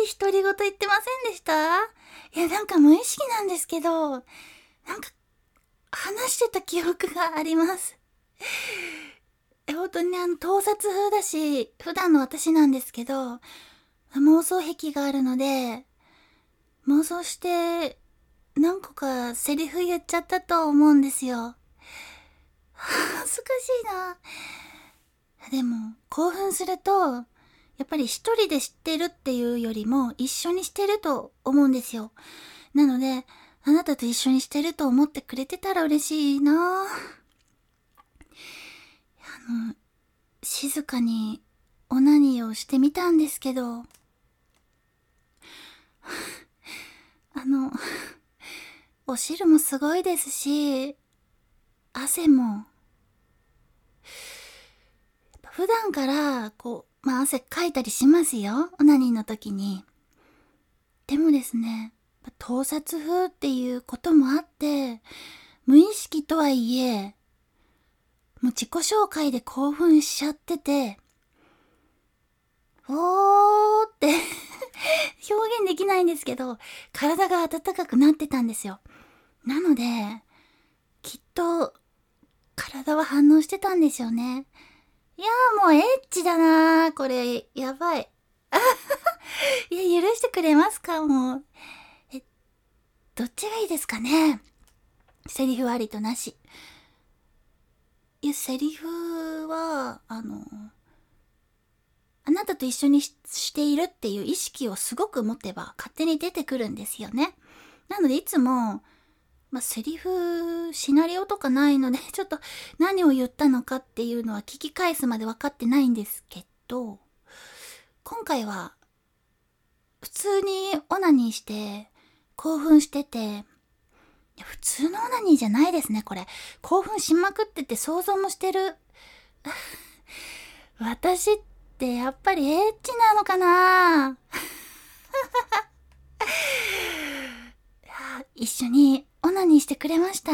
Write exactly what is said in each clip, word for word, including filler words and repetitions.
私独り言言ってませんでした？いや、なんか無意識なんですけど、なんか話してた記憶があります。え、本当にあの、盗撮風だし、普段の私なんですけど、妄想癖があるので、妄想して、何個かセリフ言っちゃったと思うんですよ。恥ずかしいな。でも、興奮すると、やっぱり一人で知ってるっていうよりも一緒にしてると思うんですよ。なので、あなたと一緒にしてると思ってくれてたら嬉しいな。あの、静かにオナニーをしてみたんですけど、あの、お汁もすごいですし、汗も、普段から、こう、まあ汗かいたりしますよ。オナニーの時に。でもですね、盗撮風っていうこともあって、無意識とはいえ、もう自己紹介で興奮しちゃってて、おーって表現できないんですけど、体が温かくなってたんですよ。なので、きっと、体は反応してたんですよね。いやーもうエッチだなー。これ、やばい。いや、許してくれますかもう。え、どっちがいいですかね？セリフありとなし。いや、セリフは、あの、あなたと一緒に し, しているっていう意識をすごく持てば勝手に出てくるんですよね。なのでいつも、まあ、セリフ、シナリオとかないので、ちょっと何を言ったのかっていうのは聞き返すまで分かってないんですけど、今回は普通にオナニーして興奮してて、普通のオナニーじゃないですね、これ。興奮しまくってて想像もしてる。私ってやっぱりエッチなのかな？一緒にオナニーしてくれました？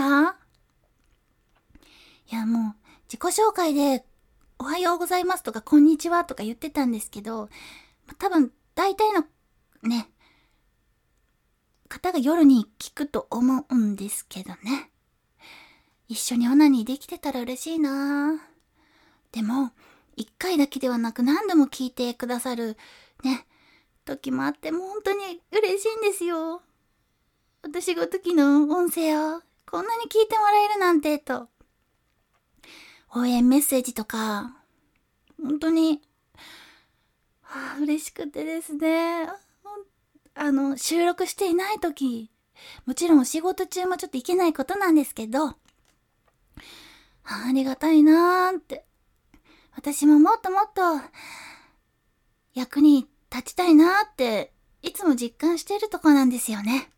いや、もう自己紹介でおはようございますとかこんにちはとか言ってたんですけど、多分大体のね、方が夜に聞くと思うんですけどね。一緒にオナニーできてたら嬉しいな。でも、一回だけではなく何度も聞いてくださるね、時もあっても本当に嬉しいんですよ。私ごときの音声をこんなに聞いてもらえるなんてと。応援メッセージとか、本当に、はあ、嬉しくてですね。あの、収録していない時、もちろんお仕事中もちょっといけないことなんですけど、あありがたいなーって。私ももっともっと役に立ちたいなーって、いつも実感しているとこなんですよね。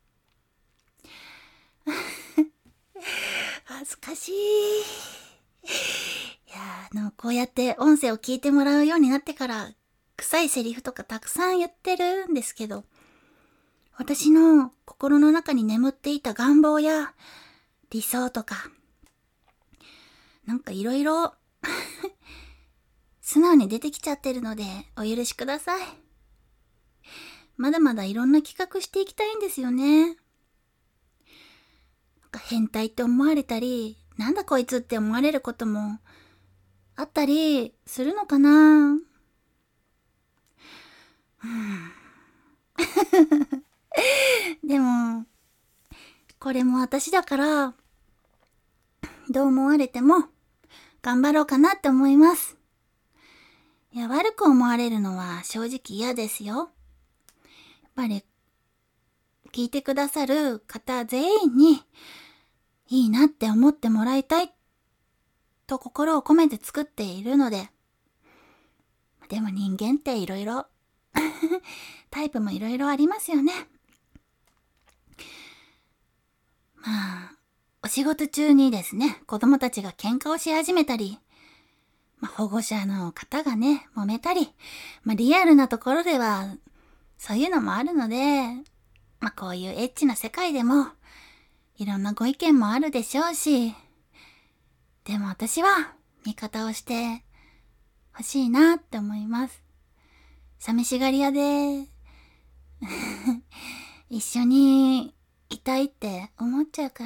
恥ずかしい。いやあの、こうやって音声を聞いてもらうようになってから、臭いセリフとかたくさん言ってるんですけど、私の心の中に眠っていた願望や理想とか、なんかいろいろ素直に出てきちゃってるのでお許しください。まだまだいろんな企画していきたいんですよね。なんか変態って思われたり、なんだこいつって思われることもあったりするのかな。うんでも、これも私だから、どう思われても頑張ろうかなって思います。いや、悪く思われるのは正直嫌ですよ。やっぱり、聞いてくださる方全員に、いいなって思ってもらいたい、と心を込めて作っているので、でも人間っていろいろ、タイプもいろいろありますよね。まあ、お仕事中にですね、子供たちが喧嘩をし始めたり、まあ、保護者の方がね、揉めたり、まあ、リアルなところでは、そういうのもあるので、まあ、こういうエッチな世界でも、いろんなご意見もあるでしょうし、でも私は、味方をしてほしいなって思います。寂しがり屋で、 一緒にいたいって思っちゃうから、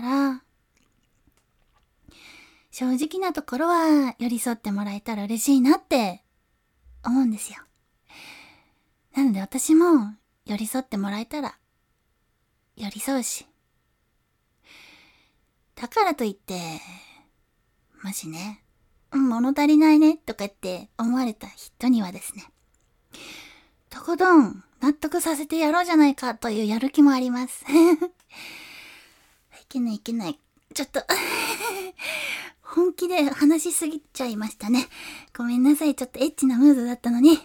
正直なところは寄り添ってもらえたら嬉しいなって思うんですよ。なので私も寄り添ってもらえたら寄り添うし、だからといってもしね、物足りないねとかって思われた人にはですね、とことん納得させてやろうじゃないかというやる気もあります。いけないいけない。ちょっと本気で話しすぎちゃいましたね。ごめんなさい。ちょっとエッチなムードだったのに。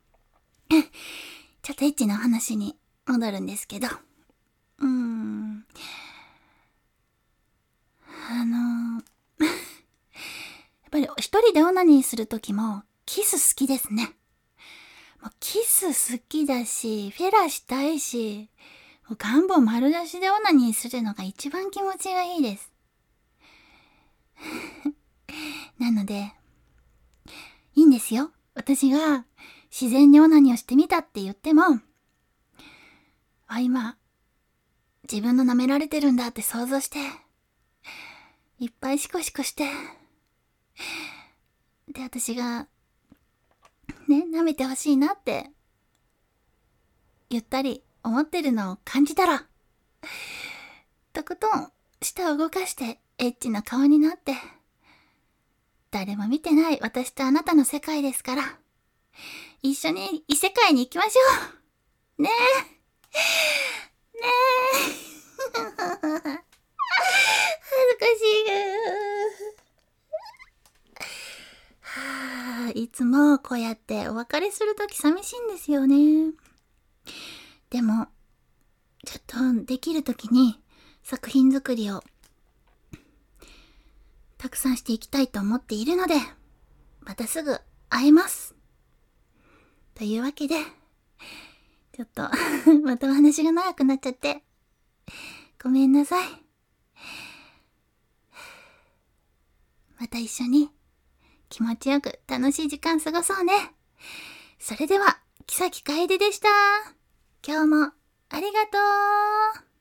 ちょっとエッチな話に戻るんですけど。うーん。あのー、やっぱり一人でオナニーするときもキス好きですね。もうキス好きだし、フェラしたいし、もう願望丸出しでオナニーするのが一番気持ちがいいです。なので、いいんですよ。私が自然にオナニーをしてみたって言っても、あ、今、自分の舐められてるんだって想像して、いっぱいシコシコして、で、私が、ね、舐めてほしいなって、言ったり思ってるのを感じたら、とことん舌を動かしてエッチな顔になって、誰も見てない私とあなたの世界ですから、一緒に異世界に行きましょう。ねえ。ねえ。恥ずかしいが。はあ、いつもこうやってお別れするとき寂しいんですよね。でも、ちょっとできるときに作品作りをたくさんしていきたいと思っているので、またすぐ会えます。というわけで、ちょっとまたお話が長くなっちゃって、ごめんなさい。また一緒に気持ちよく楽しい時間過ごそうね。それでは、木崎楓でした。今日もありがとう。